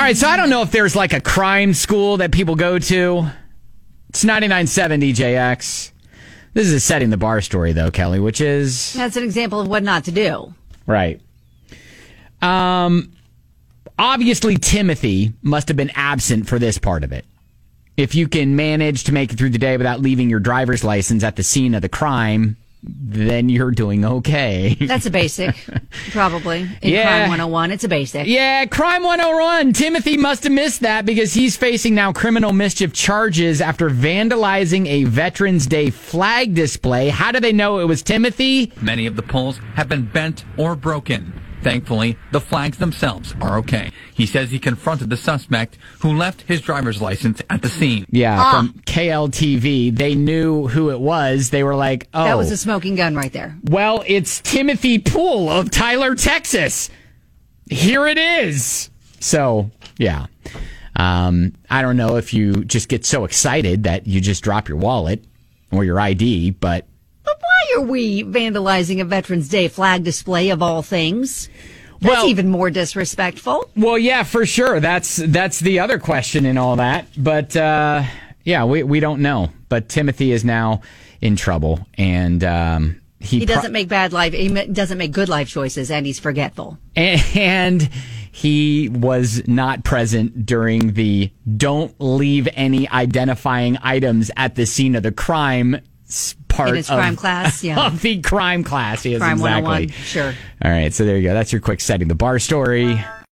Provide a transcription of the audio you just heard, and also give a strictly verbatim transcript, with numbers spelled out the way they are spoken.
right, so I don't know if there's like a crime school that people go to. It's ninety-nine point seven D J X. This is a setting the bar story, though, Kelly, which is... That's an example of what not to do. Right. Um, obviously, Timothy must have been absent for this part of it. If you can manage to make it through the day without leaving your driver's license at the scene of the crime, then you're doing okay. That's a basic, probably. In Yeah. Crime one oh one, it's a basic. Yeah, Crime one oh one. Timothy must have missed that because he's facing now criminal mischief charges after vandalizing a Veterans Day flag display. How do they know it was Timothy? Many of the poles have been bent or broken. Thankfully, the flags themselves are okay. He says he confronted the suspect who left his driver's license at the scene. Yeah, Ah. from K L T V. They knew who it was. They were like, oh. That was a smoking gun right there. Well, it's Timothy Poole of Tyler, Texas. Here it is. So, yeah. Um, I don't know if you just get so excited that you just drop your wallet or your I D, but... But why are we vandalizing a Veterans Day flag display of all things? That's Well- even more disrespectful. Well, yeah, for sure. That's that's the other question in all that. But, uh, yeah, we, we don't know. But Timothy is now in trouble, and... Um, He, He doesn't make bad life. He ma- doesn't make good life choices, and he's forgetful. And he was not present during the don't leave any identifying items at the scene of the crime s- part In his of, crime class, yeah. of the crime class. Yes, Crime exactly. one oh one, sure. All right, so there you go. That's your quick setting the bar story.